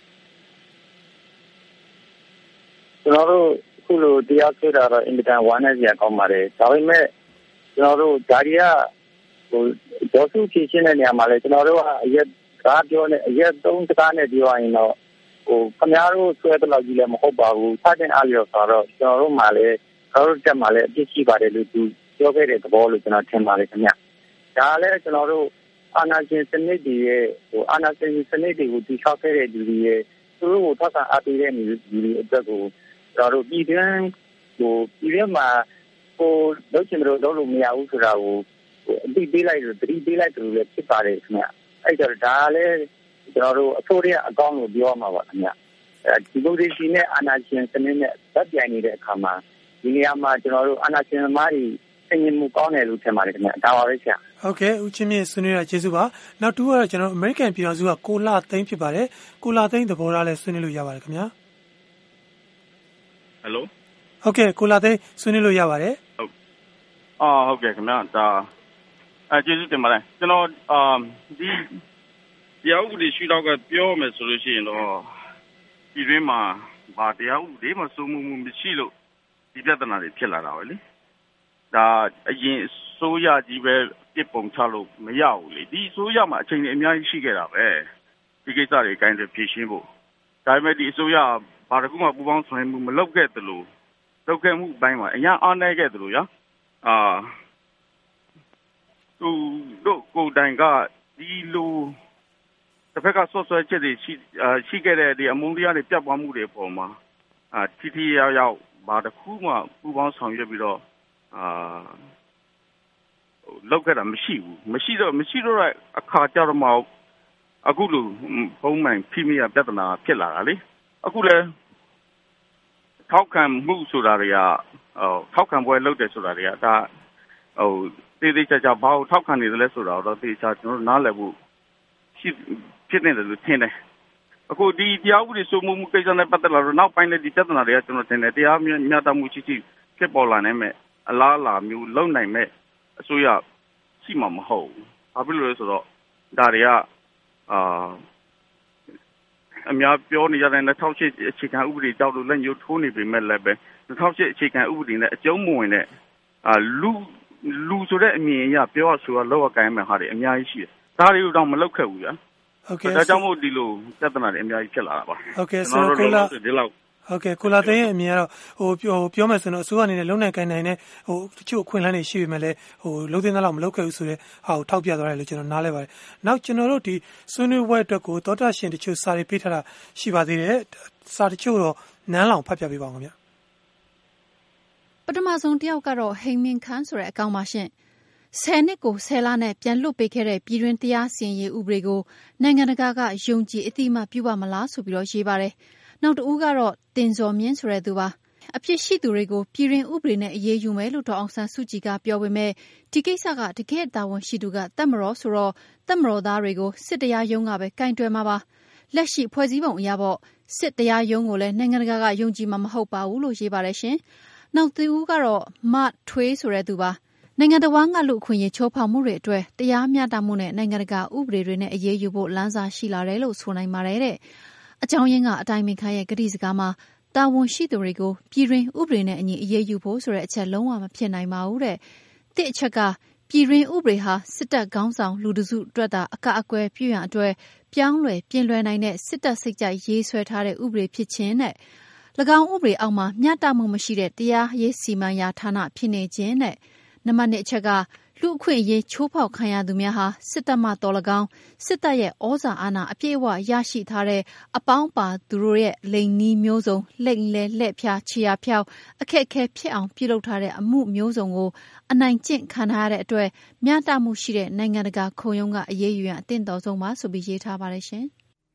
E: ကျွန်တော်တို့ခုလိုတရားဆွေးတာတော့အင်မတန်ဝမ်းနည်းစရာကောင်းပါတယ်ဒါပေမဲ့ကျွန်တော်တို့ဓာရီကဟိုဒေါ်စုဖြည့်ရှင်းတဲ့နေရာမှာလဲကျွန်တော်တို့ကအရက်ကားပြောနေအရက်သုံးစကားနဲ့ပြောရင်တော့ဟိုခင်ဗျားတို့ဆွဲတဲ့လောက်ကြီးလည်းမဟုတ်ပါဘူးစတင်အားလျော်ဆိုတော့ကျွန်တော်တို့မှလည်းကျွန်တော်တို့တက်မှလည်းအပြစ်ရှိပါတယ်လို့သူပြောခဲ့တဲ့သဘောလို့ကျွန်တော်ထင်ပါတယ်ခင်ဗျဒါလည်းကျွန်တော်တို့အာဏာရှင်စနစ်တွေရဲ့ဟိုအာဏာရှင်စနစ်တွေကိုတိကျခဲ့တဲ့လူတွေရဲ့သူတို့ကိုထောက်ခံအားပေးတဲ့လူတွေအတွက်ကိုကျွန်တော်တို့ပြည်တွင်းဟိုပြည်တွင်းမှာဟိုလုပ်ချင်တယ်လို့လုပ်လို့မရဘူးဆိုတာကိုအတိပေးလိုက်လို့တတိပေးလိုက်တယ်လို့လည်းဖြစ်ပါတယ်ခင်ဗျအဲ့တော့ဒါလည်းကျွန်တော်တို့အစိုးရအကောင့်ကိုပြောမှာပါခင်ဗျအဲဒီလိုဒီစီနဲ့အာဏာရှင်စနစ်နဲ့ဗတ်ပြိုင်နေတဲ့အခါမှာဒီနေရာမှာကျွန်တော်တို့အာဏာရှင်သမားတွေဆင်ញင်မှုကောင်းတယ်လို့ထင်ပါတယ်ခင်ဗျဒါပါပဲဆရာ
A: ဟုတ်ကဲ့ဦးချင်းမြင့်ဆွေးနွေးရကျေးဇူးပါနောက်တူကတော့ကျွန်တော်အမေရိကန်ပြည်တော်စုကကိုလာသိန်းဖြစ်ပါတယ်ကိုလာသိန်းသဘောထားလဲဆွေးနွေးလို့ရပါတယ်ခင်ဗျာ
F: ဟယ်လို
A: ဟုတ်ကဲ့ကိုလာသိန်းဆွေးနွေးလို့ရပါတယ်
F: ဟုတ်အော်ဟုတ်ကဲ့ခင်ဗျာဒါအဲကျေးဇူးတင်ပါတယ်ကျွန်တော်အာဒီတရားဥပဒေရှိတော့ကပြောမယ်ဆိုလို့ရှိရင်တော့ဒီတွင်းမှာဗာတရားဥပဒေမှာစိုးမိုးမှုမရှိလို့ဒီပြဿနာတွေဖြစ်လာတာပဲလေဒါအရင်အစိုးရကြီးပဲပြစ်ပုံချလို့မရဘူးလေဒီအစိုးရမှာအချိန်ကြီးအများကြီးရှိခဲ့တာပဲဒီကိစ္စတွေအကိုင်းတွေဖြေရှင်းဖို့ဒါပေမဲ့ဒီအစိုးရဘာတကူမှပူပေါင်းဆောင်ရွက်မှုမလုပ်ခဲ့သလိုလုပ်ခဲ့မှုအပိုင်းမှာအများအားနည်းခဲ့သလိုရအာသူတို့ကိုယ်တိုင်ကဒီလိုတစ်ဖက်ကဆော့ဆွဲချက်တွေရှိရှိခဲ့တဲ့ဒီအမုန်းတရားတွေပြတ်ပွားမှုတွေအပေါ်မှာအာတီတီရောက်ရောက်ဘာတခုမှပူပေါင်းဆောင်ရွက်ပြီးတော့အာလောက်ခဲ့တာမရှိဘူးမရှိတော့မရှိတော့အခါကြတော့မှအခုလိုဘုံမှန်ဖိမိရပြဿနာဖြစ်လာတာလေအခုလဲထောက်ခံမှုဆိုတာတွေကဟိုထောက်ခံပွဲလုပ်တယ်ဆိုတာတွေကဒါဟိုတေးသေးချာချာဘာကိုထောက်ခံနေတယ်လဲဆိုတာတော့တေးချာကျွန်တော်နားလည်ဖို့ရှိဖြစ်နေတယ်လို့ထင်တယ်အခုဒီတရားဥပဒေစိုးမိုးမှုကိစ္စနဲ့ပတ်သက်လာတော့နောက်ပိုင်းလည်းဒီပြဿနာတွေကကျွန်တော်ထင်တယ်တရားမျှတမှုရှိရှိဖြစ်ပေါ်လာနိုင်မဲ့အလားအလာမျိုးလုံနိုင်မဲ့အစိုးရရှိမှာမဟုတ်ဘူးဘာဖြစ်လို့လဲဆိုတော့ဒါတွေကအာအများပြောနေကြတဲ့၂၀၀၈အခြေခံဥပဒေကြောင့်လို့လက်ညှိုးထိုးနေပေမဲ့လည်းပဲ၂၀၀၈အခြေခံဥပဒေနဲ့အကျုံးမဝင်တဲ့အာလူလူဆိုတဲ့အမြင်အရပြောဆိုရလောက်ကိုင်းမဲ့ဟာတွေအများကြီးရှိတယ်ဒါတွေကိုတော့မလုပ်ခဲ့ဘူးဗျာ
A: ဟုတ်ကဲ့
F: ဒါကြောင့်မို့ဒီလိုပြဿနာတွေအများကြီးဖြစ်လာတာပါ
A: ဟုတ်ကဲ့ဆိုတော့ကိုလာဒီလောက်ဟုတ်ကဲ့ကိုလာသိန်းရဲ့အမြင်ကတော့ဟိုပြောပြောမယ်ဆိုတော့အစိုးရအနေနဲ့လုံနိုင်ကိုင်းနိုင်တဲ့ဟိုတချို့အခွင့်အလမ်းတွေရှိပေမဲ့လည်းဟိုလုံသိန်းတဲ့လောက်မလုပ်ခဲ့ဘူးဆိုတဲ့ဟာကိုထောက်ပြသွားတယ်လို့ကျွန်တော်နားလဲပါတယ်နောက်ကျွန်တော်တို့ဒီဆွေးနွေးပွဲအတွက်ကိုသောတာရှင်တချို့စာတွေပေးထားတာရှိပါသေးတယ်စာတချို့တော့နန်းလောင်ဖတ်ပြပေးပါဦးခင်ဗျ
G: ပထမဆုံးတယောက်ကတော့ဟိမင်ခန်းဆိုတဲ့အကောင့်ပါရှင်ဆယ်နှစ်ကိုဆယ်လနဲ့ပြန်လွတ်ပေးခဲ့တဲ့ပြည်တွင်းတရားစီရင်ရေးဥပဒေကိုနိုင်ငံတကာကယုံကြည်အသိမှပြုပါမလားဆိုပြီးတော့ရေးပါတယ်။နောက်တစ်ဦးကတော့တင်စော်မြင့်ဆိုတဲ့သူပါ။အဖြစ်ရှိသူတွေကိုပြည်တွင်းဥပဒေနဲ့အရေးယူမယ်လို့ဒေါ်အောင်ဆန်းစုကြည်ကပြောပေမဲ့ဒီကိစ္စကတကယ်တာဝန်ရှိသူကတပ်မတော်ဆိုတော့တပ်မတော်သားတွေကိုစစ်တရားရုံးကပဲကင်တွယ်မှာပါ။လက်ရှိဖွဲ့စည်းပုံအရပေါ့စစ်တရားရုံးကိုလည်းနိုင်ငံတကာကယုံကြည်မှာမဟုတ်ပါဘူးလို့ရေးပါတယ်ရှင်။နောက်တစ်ဦးကတော့မထွေးဆိုတဲ့သူပါ။နိုင်ငံတော်ကလူအခွင့်အရေးချိုးဖောက်မှုတွေအတွက်တရားမျှတမှုနဲ့နိုင်ငံတကာဥပဒေတွေနဲ့အရေးယူဖို့လမ်းစာရှိလာတယ်လို့ဆိုနိုင်ပါတယ်တဲ့အကြောင်းရင်းကအတိုင်းအမြခံရဲ့ကတိစကားမှာတာဝန်ရှိသူတွေကိုပြည်တွင်းဥပဒေနဲ့အညီအရေးယူဖို့ဆိုတဲ့အချက်လုံးဝမဖြစ်နိုင်ပါဘူးတဲ့။တစ်အချက်ကပြည်တွင်းဥပဒေဟာစစ်တပ်ခေါင်းဆောင်လူတစုအတွက်သာအကအကွယ်ပြုရန်အတွက်ပြောင်းလဲပြင်လွယ်နိုင်တဲ့စစ်တပ်စိတ်ကြိုက်ရေးဆွဲထားတဲ့ဥပဒေဖြစ်ခြင်းနဲ့၎င်းဥပဒေအောက်မှာမျှတမှုမရှိတဲ့တရားရေးစီမံရာဌာနဖြစ်နေခြင်းနဲ့နံပါတ်နှစ်အချက်ကလူအခွင့်အရေးချိုးဖောက်ခံရသူများဟာစစ်တပ်မှတော်၎င်းစစ်တပ်ရဲ့ဩဇာအာဏာအပြည့်အဝရရှိထားတဲ့အပေါင်းပါသူတို့ရဲ့လိန်နီးမျိုးစုံလက်လဲလက်ဖြာချီယာဖြောက်အခက်အခဲဖြစ်အောင်ပြုလုပ်ထားတဲ့အမှုမျိုးစုံကိုအနိုင်ကျင့်ခံရတဲ့အတွက်မျှတမှုရှိတဲ့နိုင်ငံတကာခုံရုံးကအရေးယူရန်အသင့်တော်ဆုံးပါဆိုပြီးရေးထားပါတယ်ရှင်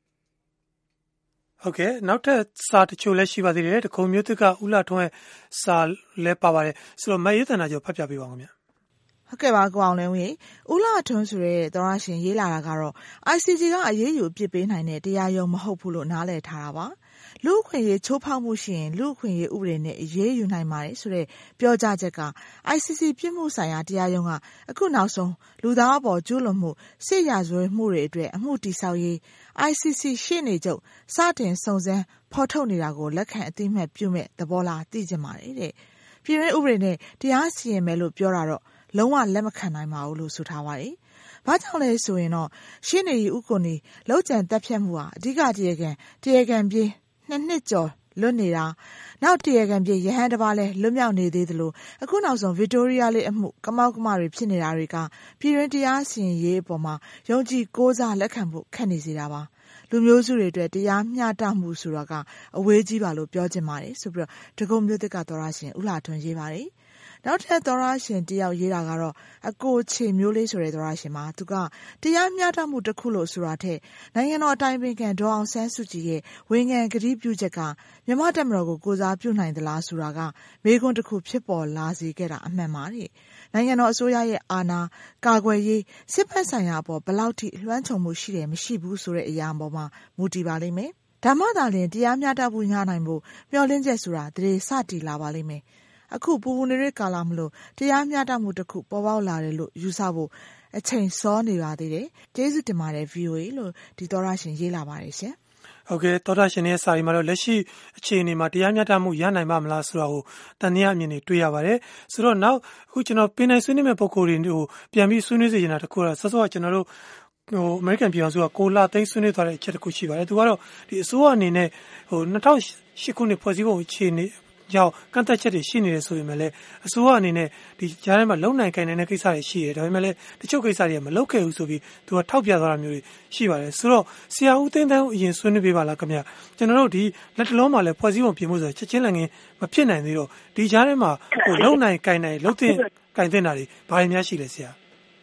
A: ဟုတ်ကဲ့နောက်ထပ်စာတချို့လည်းရှိပါသေးတယ်တခုံမျိုးသစ်ကဥလာထွန်းရဲ့စာလည်းပါပါတယ်ဆိုတော့မရေးတန်တာကျော်ဖတ်ပြပေးပါဦးခင်ဗျ
H: ဟုတ်ကဲ့ပါကိုအောင်လင်းဝေဦးလာထွန်းဆိုတဲ့သောရရှင်ရေးလာတာကတော့ I C J ကအရေးယူအပြစ်ပေးနိုင်တဲ့တရားရုံးမဟုတ်ဘူးလို့နားလည်ထားတာပါလူအခွင့်အရေးချိုးဖောက်မှုရှိရင်လူအခွင့်အရေးဥပဒေနဲ့အရေးယူနိုင်ပါတယ်ဆိုတဲ့ပြောကြားချက်က I C C ပြစ်မှုဆိုင်ရာတရားရုံးကအခုနောက်ဆုံးလူသားအပေါ်ကျူးလွန်မှုစစ်ရာဇဝတ်မှုတွေအတွက်အမှုတည်ဆောက်ရေး I C C ရှေ့နေချုပ်စတင်စုံစမ်းဖော်ထုတ်နေတာကိုလက်ခံအသိမှတ်ပြုမဲ့သဘောလားသိချင်ပါတယ်တဲ့ပြည်တွင်းဥပဒေနဲ့တရားစီရင်မယ်လို့ပြောတာတော့လုံးဝလက်မခံနိုင်ပါဘူးလို့ဆိုထားပါတယ်။ဘာကြောင့်လဲဆိုရင်တော့ရှင်းနေရီဥက္ကိုနီလောက်ကျန်တက်ဖြတ်မှုဟာအဓိကတရားခံတရားခံပြေးနှစ်နှစ်ကျော်လွတ်နေတာနောက်တရားခံပြေးရဟန်းတစ်ပါးလဲလွတ်မြောက်နေသေးသလိုအခုနောက်ဆုံးဗစ်တိုးရီးယားလေးအမှုကမောက်ကမတွေဖြစ်နေတာတွေကပြည်တွင်းတရားစီရင်ရေးအပေါ်မှာယုံကြည်ကိုးစားလက်ခံဖို့ခက်နေစေတာပါ။လူမျိုးစုတွေအတွက်တရားမျှတမှုဆိုတာကအဝေးကြီးပါလို့ပြောချင်ပါတယ်ဆိုပြီးတော့ဒဂုံမျိုးသစ်ကတော်ရရှင်ဦးလာထွန်းရေးပါတယ်။နောက်ထပ်သောရရှင်တယောက်ရေးတာကတော့အကိုချေမျိုးလေးဆိုတဲ့သောရရှင်မှာသူကတရားမျှတမှုတစ်ခုလို့ဆိုတာထက်နိုင်ငံတော်အတိုင်ပင်ခံဒေါ်အောင်ဆန်းစုကြည်ရဲ့ဝန်ခံကတိပြုချက်ကမြန်မာတပ်မတော်ကိုကိုစားပြုနိုင်သလားဆိုတာကမေးခွန်းတစ်ခုဖြစ်ပေါ်လာစေခဲ့တာအမှန်ပါတဲ့နိုင်ငံတော်အစိုးရရဲ့အာဏာကာကွယ်ရေးစစ်ဖက်ဆိုင်ရာအပေါ်ဘယ်လောက်ထိလွှမ်းခြုံမှုရှိတယ်မရှိဘူးဆိုတဲ့အရာပေါ်မှာမူတည်ပါလိမ့်မယ်ဓမ္မသာလျှင်တရားမျှတမှုညှနိုင်ဖို့မျှော်လင့်ချက်ဆိုတာတည်းစတည်လာပါလိမ့်မယ်အခုပူပူနေတဲ့ကာလမလို့တရားမျှတမှုတစ်ခုပေါ်ပေါက်လာတယ်လို့ယူဆဖို့အချိန်စောနေပါသေးတယ်ကျေးဇူးတင်ပါတယ် V O A လို့ဒီသောရရှင်ရေးလာပါတယ်ရှင်
A: ဟုတ်ကဲ့သောတာရှင်ရဲ့စာရီမှာတော့လက်ရှိအခြေအနေမှာတရားမျှတမှုရနိုင်ပါမလားဆိုတာကိုတန်တရားအမြင်တွေတွေ့ရပါတယ်ဆိုတော့နောက်အခုကျွန်တော်ပြင်နိုင်ဆွေးနွေးမဲ့ပုံကိုယ်တွေကိုပြန်ပြီးဆွေးနွေးစေချင်တာတခုကတော့ဆော့ဆော့ကျွန်တော်တို့ဟိုအမေရိကန်ပြည်အောင်စုကကိုလာသိန်းဆွေးနွေးသွားတဲ့အချက်တစ်ခုရှိပါတယ်သူကတော့ဒီအစိုးရအနေနဲ့ဟိုနှစ်ထောင်ရှစ်ခုနှစ်ဖွဲ့စည်းပုံအခြေအနေကြောင့်ကန့်သက်ချက်တွေရှိနေတယ်ဆိုပေမဲ့လည်းအစိုးရအနေနဲ့ဒီကြားထဲမှာလုံနိုင်ကိုင်နေတဲ့ကိစ္စတွေရှိတယ်ဒါပေမဲ့လည်းတချို့ကိစ္စတွေကမလုပ်ခဲ့ဘူးဆိုပြီးသူကထောက်ပြသွားတာမျိုးတွေရှိပါတယ်ဆိုတော့ဆရာဦးသိန်းတန်းအရင်ဆွေးနွေးပေးပါလားခင်ဗျကျွန်တော်တို့ဒီလက်တလုံးမှာလည်းဖွဲ့စည်းပုံပြင်ဖို့ဆိုချက်ချင်းလည်းငင်းမဖြစ်နိုင်သေးတော့ဒီကြားထဲမှာဟိုလုံနိုင်ကိုင်နိုင်လုံတဲ့ကိုင်တဲ့တာတွေဘာတွေများရှိလဲဆရာ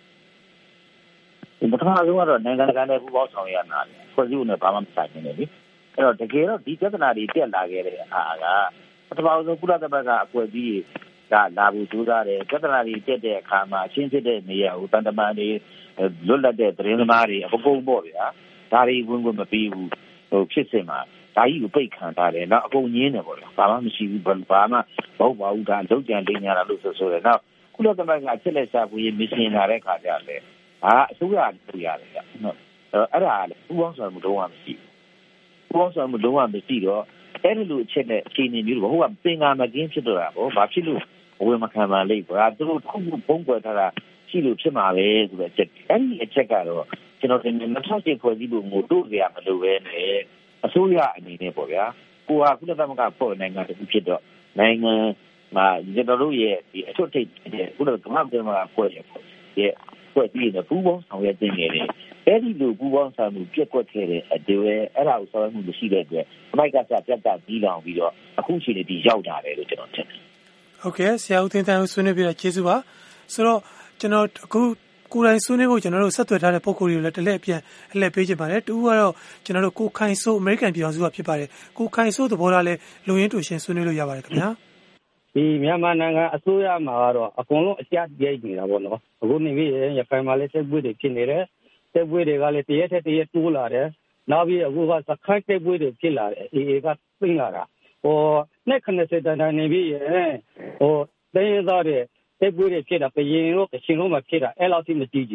B: ဒီပထမဆုံးကတော့နိုင်ငံတကာနဲ့ပူးပေါင်းဆောင်ရွက်ရတာဖွဲ့စည်းပုံနဲ့ဘာမှမဆိုင်နေလေအဲ့တော့တကယ်တော့ဒီပြဿနာတွေတက်လာခဲ့တဲ့အားကပထမဆုံးကုလသမဂ္ဂအဖွဲ့အစည်းကလာဖို့ကြိုးစားတယ်ပြဿနာတွေတက်တဲ့အခါမှာအချင်းဖြစ်တဲ့နေရာဟိုတန်တမန်တွေလွတ်လပ်တဲ့သတင်းသမားတွေအကုန်ပေါ့ဗျာဒါတွေဝင်ဝင်မပြီးဘူးဟိုဖြစ်စင်မှာဒါကြီးကိုပိတ်ခံထားတယ်နောက်အကုန်ငင်းတယ်ပေါ့ဗျာဘာမှမရှိဘူးဘာမှမဟုတ်ပါဘူးဒါလုံကြံလိမ့်ညာလို့ဆိုဆိုတယ်နောက်ကုလသမဂ္ဂချက်လက်ရှာဖွေးမရှင်လာတဲ့ခါကျတယ်ဟာအစိုးရတူရတယ်ဗျနော်အဲ့ဒါလည်းပူပေါင်းဆောင်မှုလုံးဝမရှိဘူးပူပေါင်းဆောင်မှုလုံးဝမရှိတော့အဲ့ဒီလိုအချက်နဲ့အခြေအနေမျိုးတော့ဟိုကပင်ကာမကင်းဖြစ်တော့တာပေါ့ဘာဖြစ်လို့အဝေမခံပါလိမ့်ကွာသူတို့ခုခုပုံကွယ်ထားတာရှိလို့ဖြစ်မှာပဲဆိုတဲ့အချက်အဲ့ဒီအချက်ကတော့ကျွန်တော်ဒီနှစ်ထောင်ရှစ်ဖွဲ့စည်းပုံကိုတို့ကြရမလို့ပဲနဲ့အစိုးရအနေနဲ့ပေါ့ဗျာကိုဟာကုလသမဂ္ဂဖွဲ့နိုင်ငံတစ်ခုဖြစ်တော့နိုင်ငံမှာကျွန်တော်တို့ရဲ့ဒီအထွတ်ထိပ်ကုလသမဂ္ဂဖွဲ့ရဲ့ဖွဲ့ပြီးတော့ပူးပေါင်းဆောင်ရွက်တင်နေတယ်အဲ့ဒီလိုပူးပေါင်းဆောင်မှုပြက်ကွက်ခဲ့တဲ့အတူပဲအဲ့ဒါကိုဆောင်ရွက်မှုမရှိတဲ့အတွက်အမိုက်ကစားပြတ်တာပြီးလောင်ပြီးတော့အခုချိန်ဒီရောက်လာတယ်လို့ကျွန်တော်ထင်တယ်
A: ဟုတ်ကဲ့ဆရာဦးသိန်းတန်းဆွေးနွေးပြတာကျေးဇူးပါဆိုတော့ကျွန်တော်အခုကိုယ်တိုင်ဆွေးနွေးဖို့ကျွန်တော်တို့ဆက်သွယ်ထားတဲ့ပုံကိုယ်တွေကိုလည်းတလဲအပြန်အလှည့်ပေးချင်ပါတယ်တူကတော့ကျွန်တော်တို့ကိုခိုင်ဆိုးအမေရိကန်ပြည်အောင်စုကဖြစ်ပါတယ်ကိုခိုင်ဆိုးသဘောထားလဲလူရင်းတူရှင်ဆွေးနွေးလို့ရပါတယ်ခင်ဗျာ
I: ဒီမြန်မာနိုင်ငံအစိုးရမှာကတော့အကုန်လုံးအကြက်ရိုက်နေတာပေါ့နော်အခုနေပြီးရခိုင်မှာလည်းစစ်ပွဲတွေဖြစ်နေတယ်စစ်ပွဲတွေကလည်းတရက်ထက်တရက်တိုးလာတယ်နောက်ပြီးအခုကစခိုင်းစစ်ပွဲတွေဖြစ်လာတယ်အေအေကပြင်းလာတာဟိုနှစ်ခဏစတဲ့တိုင်းနေပြီးဟိုတိုင်းရသားတွေစစ်ပွဲတွေဖြစ်တာပြင်လို့အချင်းလုံးမှာဖြစ်တာအဲ့လောက်ထိမကြည့်ကြဘူး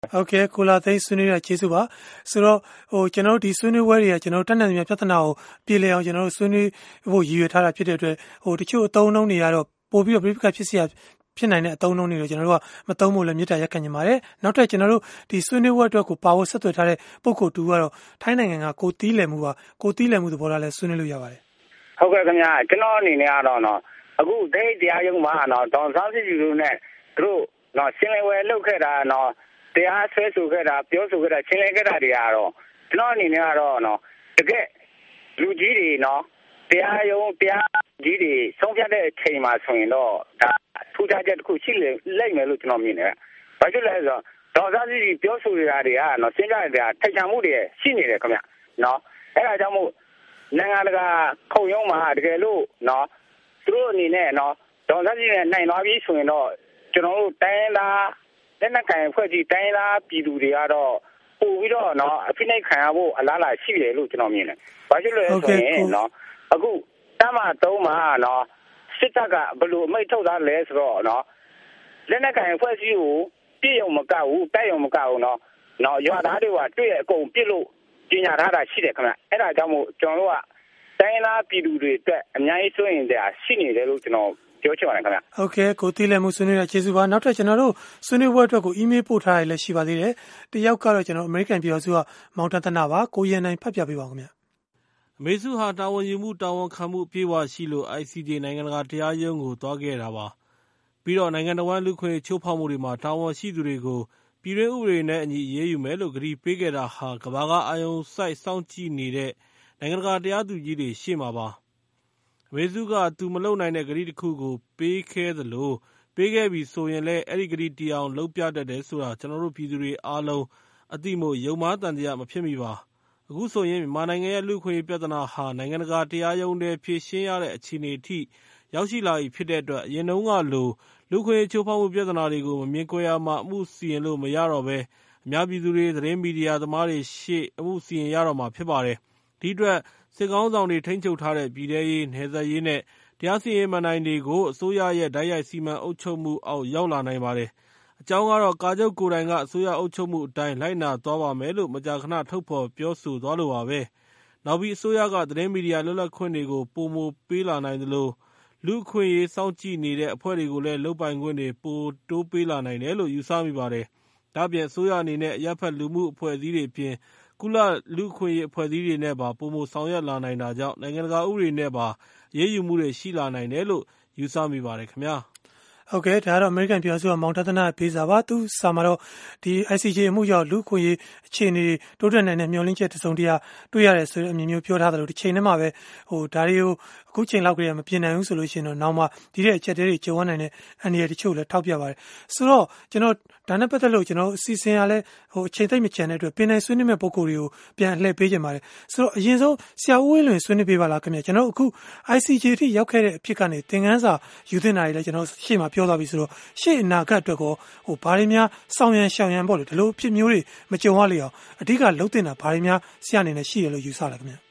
A: ဟုတ်ကဲ့ကိုလာသိန်းဆွေးနွေးရကျေးဇူးပါဆိုတော့ဟိုကျွန်တော်တို့ဒီဆွေးနွေးပွဲတွေကကျွန်တော်တို့တက်နေမြပြဿနာကိုပြေလည်အောင်ကျွန်တော်တို့ဆွေးနွေးဖို့ရည်ရွယ်ထားတာဖြစ်တဲ့အတွက်ဟိုတချို့အသုံးအနှုန်းတွေကတော့ပို့ပြီးတော့ပြိပခတ်ဖြစ်เสียဖြစ်နိုင်တဲ့အသုံးအနှုန်းတွေတော့ကျွန်တော်တို့ကမသုံးဖို့လည်းမြစ်တာရက်ခံနေပါတယ်နောက်ထပ်ကျွန်တော်တို့ဒီဆွေးနွေးပွဲအတွက်ကိုပါဝတ်ဆက်သွယ်ထားတဲ့ပုံကိုတူကတော့ထိုင်းနိုင်ငံကကိုတီးလည်မှုပါကိုတီးလည်မှုသဘောထားလဲဆွေးနွေးလို့ရပါတယ်
D: ဟုတ်ကဲ့ခင်ဗျာကျွန်တော်အနေနဲ့ကတော့နော်အခုဒိတ်တရားရုံးမှာနော်တောင်စားစီလူနဲ့သူတို့နော်ရှင်းလင်းဝယ်လုပ်ခဲ့တာနော်တရားဆွဲဆိုခဲ့တာပြောဆိုခဲ့တာရှင်းလင်းခဲ့တာတွေကတော့ကျွန်တော်အနေနဲ့ကတော့နော်တကယ်လူကြီးတွေနော်တရားရုံးတရားကြီးတွေဆုံးဖြတ်တဲ့အချိန်မှာဆိုရင်တော့ဒါထူးခြားချက်တစ်ခုရှိလိမ့်မယ်လို့ကျွန်တော်မြင်တယ်။ဘာဖြစ်လဲဆိုတော့ဒေါ်စားစီပြောဆိုနေတာတွေကနော်စဉ်းစားနေတာထိုက်ချမှုတွေရှိနေတယ်ခင်ဗျ။နော်အဲ့ဒါကြောင့်မို့နိုင်ငံတကာခုံရုံးမှာတကယ်လို့နော်သူတို့အနေနဲ့နော်ဒေါ်စားစီနဲ့နိုင်သွားပြီဆိုရင်တော့ကျွန်တော်တို့တိုင်းသားလက်နက်ကိုင်ဖွဲ့စည်းတိုင်းသားပြည်သူတွေကတော့ပို့ပြီးတော့နော်အဖိနှိပ်ခံရဖို့အလားအလာရှိတယ်လို့ကျွန်တော်မြင်တယ်။ဘာဖြစ်လို့လဲဆိုရင်နော်အခုတမသုံးမှာနော်စစ်တပ်ကဘယ်လိုအမိန့်ထုတ်သားလဲဆိုတော့နော်လက်နက်ကင်ဖွဲ့စည်းကိုပြည့်ရုံမကဘူးတိုက်ရုံမကဘူးနော်နော်ရွာသားတွေကတွေ့ရအကုန်ပြစ်လို့ပညာထားတာရှိတယ်ခင်ဗျအဲ့ဒါကြောင့်မို့ကျွန်တော်တို့ကတိုင်းလားပြည်သူတွေအတွက်အများကြီးစိုးရင်တရားရှိနေတယ်လို့ကျွန်တော်ပြောချင်ပါတယ်ခင်ဗျ
A: ဟုတ်ကဲ့ကိုတီးလည်းမှုဆွေးနွေးရကျေးဇူးပါနောက်ထပ်ကျွန်တော်တို့ဆွေးနွေးပွဲအတွက်ကိုအီးမေးလ်ပို့ထားရလည်းရှိပါသေးတယ်တယောက်ကတော့ကျွန်တော်အမေရိကန်ပြည်တော်စုကမောင်တန်တနာပါကိုရန်နိုင်ဖတ်ပြပေးပါဦးခင်ဗျ
J: အမေစုဟာတာဝန်ယူမှုတာဝန်ခံမှုပြေဝရှိလို့ I C J နိုင်ငံတကာတရားရုံးကိုသွားခဲ့တာပါပြီးတော့နိုင်ငံတော်ဝန်လူခွင့်ချိုးဖောက်မှုတွေမှာတာဝန်ရှိသူတွေကိုပြည်တွင်းဥပဒေနဲ့အညီအရေးယူမယ်လို့ကတိပေးခဲ့တာဟာကမ္ဘာကအာရုံစိုက်စောင့်ကြည့်နေတဲ့နိုင်ငံတကာတရားသူကြီးတွေရှေ့မှာပါအမေစုကသူမလုပ်နိုင်တဲ့ကတိတစ်ခုကိုပေးခဲ့သလိုပေးခဲ့ပြီဆိုရင်လည်းအဲ့ဒီကတိတရားအောင်လုပ်ပြတတ်တယ်ဆိုတာကျွန်တော်တို့ပြည်သူတွေအားလုံးအသိမို့ယုံမှားတန်တရားမဖြစ်မိပါအခုဆိုရင်မြန်မာနိုင်ငံရဲ့လူခွင့်ပြဿနာဟာနိုင်ငံတကာတရားရုံးတွေဖြေရှင်းရတဲ့အခြေအနေအထိရောက်ရှိလာပြီဖြစ်တဲ့အတွက်အရင်တုန်းကလိုလူခွင့်ချိုးဖောက်မှုပြဿနာတွေကိုမမြင်ကွယ်ရမှအမှုစီရင်လို့မရတော့ပဲအများပြည်သူတွေသတင်းမီဒီယာသမားတွေရှေ့အမှုစီရင်ရတော့မှာဖြစ်ပါတယ်ဒီအတွက်စစ်ကောင်းဆောင်တွေထိန်းချုပ်ထားတဲ့ပြည်ထရေးနယ်စပ်ရေးနဲ့တရားစီရင်မဏ္ဍိုင်တွေကိုအစိုးရရဲ့ဓာတ်ရိုက်စီမံအုပ်ချုပ်မှုအောက်ရောက်လာနိုင်ပါတယ်အကြောင်းကတော့ကာချုပ်ကိုယ်တိုင်ကအစိုးရအုပ်ချုပ်မှုအတိုင်းလိုက်နာသွားပါမယ်လို့မကြာခဏထုတ်ဖော်ပြောဆိုသွားလို့ပါပဲနောက်ပြီးအစိုးရကသတင်းမီဒီယာလွတ်လပ်ခွင့်တွေကိုပုံမပေးလာနိုင်သလိုလူခွင့်ရေးစောင့်ကြည့်နေတဲ့အဖွဲ့တွေကိုလည်းလုပ်ပိုင်ခွင့်တွေပိုတိုးပေးလာနိုင်တယ်လို့ယူဆမိပါတယ်ဒါ့အပြင်အစိုးရအနေနဲ့ရပ်ဖက်လူမှုအဖွဲ့အစည်းတွေအပြင်ကုလလူခွင့်ရေးအဖွဲ့အစည်းတွေနဲ့ပါပုံမဆောင်ရွက်လာနိုင်တာကြောင့်နိုင်ငံတကာဥပဒေနဲ့ပါရေးယူမှုတွေရှိလာနိုင်တယ်လို့ယူဆမိပါတယ်ခင်ဗျာ
A: ဟုတ်ကဲ့ဒါကတော့အမေရိကန်ပြည်ထောင်စုကမောင်တသနာပေးစာပါသူစာမှာတော့ဒီ I C J အမှုရောက်လူခွင့်ရေးအခြေအနေတိုးတက်နိုင်တဲ့မျှော်လင့်ချက်တစုံတရာတွေ့ရတယ်ဆိုတဲ့အမြင်မျိုးပြောထားတယ်လို့ဒီချိန်ထဲမှာပဲဟိုဒါတွေကိုအခုချိန်လောက်ကလေးမပြင်နိုင်ဘူးဆိုလို့ရှိရင်တော့နောက်မှဒီတဲ့အချက်တွေကြုံရနိုင်တဲ့အန္တရာယ်တချို့လည်းထောက်ပြပါတယ်ဆိုတော့ကျွန်တော်ဒါနဲ့ပတ်သက်လို့ကျွန်တော်အစီအစဉ်ရလဲဟိုအချိန်သိမ့်မချန်တဲ့အတွက်ပြင်နိုင်ဆွေးနွေးမဲ့ပုံကိုယ်တွေကိုပြန်လှည့်ပေးခြင်းပါတယ်ဆိုတော့အရင်ဆုံးဆရာဦးဝင်းလွင်ဆွေးနွေးပေးပါလားခင်ဗျကျွန်တော်အခု I C J ထိရောက်ခဲ့တဲ့အဖြစ်ကနေသင်ခန်းစာယူသင့်တာတွေလည်းကျွန်တော်ရှေ့မှာပြောသွားပြီဆိုတော့ရှေ့အနာဂတ်အတွက်ကိုဟိုဘာတွေများစောင့်ရန်ရှောင်ရန်ပေါ့လေဒီလိုအဖြစ်မျိုးတွေမကြုံရလေအောင်အဓိကလှုပ်တင်တာဘာတွေများဆရာအနေနဲ့ရှိရလို့ယူဆလာခင်ဗျ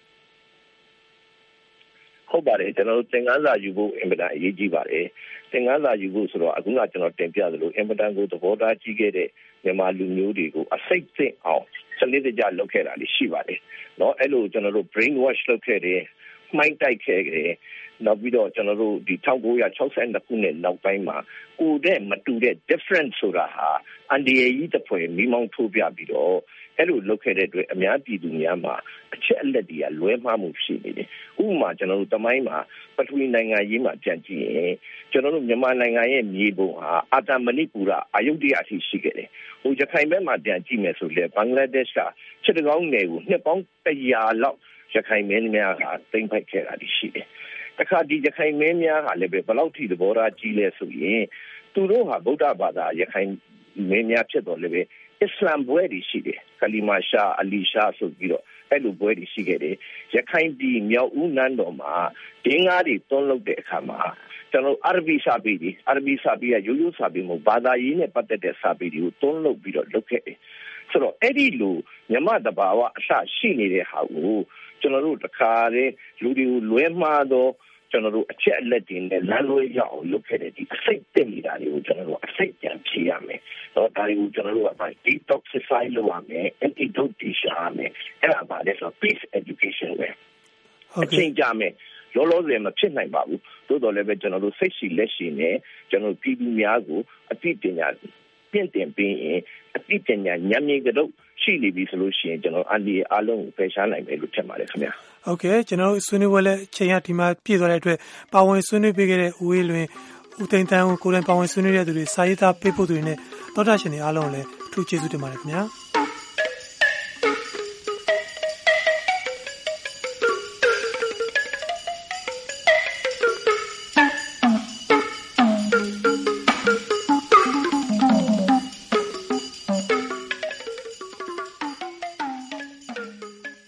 C: ဟုတ်ပါတယ်ကျွန်တော်တို့သင်ခန်းစာယူဖို့အင်မတန်အရေးကြီးပါတယ်သင်ခန်းစာယူဖို့ဆိုတော့အခုကကျွန်တော်တင်ပြသလိုအင်မတန်ကိုသဘောထားကြီးခဲ့တဲ့မြန်မာလူမျိုးတွေကိုအစိတ်သိမ့်အောင်စနစ်တကျလုပ်ခဲ့တာလေးရှိပါတယ်เนาะအဲ့လိုကျွန်တော်တို့ brain wash လုပ်ခဲ့တယ်မှိုင်းတိုက်ခဲ့တယ်နောက်ပြီးတော့ကျွန်တော်တို့ဒီnineteen sixty-twoခုနှစ်နောက်ပိုင်းမှာကိုယ်တဲ့မတူတဲ့ different ဆိုတာဟာအန်ဒီအေကြီးတစ်ဖွဲ့မိမောင်းထိုးပြပြီးတော့အဲ့လိုလုပ်ခဲ့တဲ့အတွက်အများပြည်သူများမှာအချက်အလက်တွေကလွဲမှားမှုရှိနေတယ်ဥပမာကျွန်တော်တို့တမိုင်းမှာပထဝီနိုင်ငံရေးမှာပြန်ကြည့်ရင်ကျွန်တော်တို့မြန်မာနိုင်ငံရဲ့မြေပုံဟာအာတမဏိပူရအာယုဒ္ဓယအထိရှိခဲ့တယ်ဟိုရခိုင်ဘက်မှာပြန်ကြည့်မယ်ဆိုလေဘင်္ဂလားဒေ့ရှ်ကစစ်တကောင်းနယ်ကိုနှစ်ပေါင်းone hundredလောက်ရခိုင်မင်းများကသိမ်းပိုက်ခဲ့တာရှိတယ်တခါဒီရခိုင်မင်းများဟာလည်းပဲဘယ်လောက်ထိသဘောထားကြီးလဲဆိုရင်သူတို့ဟာဗုဒ္ဓဘာသာရခိုင်မင်းများဖြစ်တော်လည်းပဲအစ္စလာမ်ဘွဲတွေရှိတယ်ကလီမာရှာအလီရှာဆိုပြီးတော့အဲ့လိုဘွဲတွေရှိခဲ့တယ်ရခိုင်ပြည်မြောက်ဦးနန်းတော်မှာဒင်းကားတွေတွန်းလုပ်တဲ့အခါမှာကျွန်တော်အာရဗီစာပေတွေအာရဗီစာပေကရိုးရိုးစာပေမဟုတ်ဘာသာရေးနဲ့ပတ်သက်တဲ့စာပေတွေကိုတွန်းလုပ်ပြီးတော့လုပ်ခဲ့တယ်ဆိုတော့အဲ့ဒီလိုမြမတဘာဝအစရှိနေတဲ့ဟာကိုကျွန်တော်တို့တခါတည်းလူတွေကိုလွဲမှားသောကျွန်တော်တို့အချက်အလက်တွေနဲ့လမ်းလွဲရအောင်လုပ်ခဲ့တဲ့ဒီအစိတ်တက်နေတာတွေကိုကျွန်တော်တို့အစိတ်ပြန်ဖြေရမယ်။တော့ဒါတွေကိုကျွန်တော်တို့က detoxify လုပ်ရမယ် antidote တွေရှာရမယ်အဲ့ဒါပါလဲဆို peace education ပဲအချိန်ကြမယ်လောလောဆယ်မဖြစ်နိုင်ပါဘူးသို့တော်လည်းပဲကျွန်တော်တို့စိတ်ရှိလက်ရှိနဲ့ကျွန်တော်ပြည်သူများကိုအသိပညာပြင့်တင်ပေးရင်အသိပညာဉာဏ်မြင့်ကြုတ်ရှိနေပြီဆိုလို့ရှိရင်ကျွန်တော်အန်ဒီအားလုံးကိုဖယ်ရှားနိုင်မယ်လို့ထင်ပါတယ်ခင်ဗျာ
A: ဟုတ်ကဲ့ကျွန်တော်ဆွေးနွေးပွဲလည်းချိန်ရဒီမှာပြည့်သွားတဲ့အတွက်ပါဝင်ဆွေးနွေးပေးခဲ့တဲ့ဦးဝေးလွင်ဦးသိန်းတန်းကိုကိုယ်တိုင်ပါဝင်ဆွေးနွေးတဲ့သူတွေစာရေးသားပေးဖို့သူတွေနဲ့သောတာရှင်တွေအားလုံးလည်းအထူးကျေးဇူးတင်ပါတယ်ခင်ဗျာ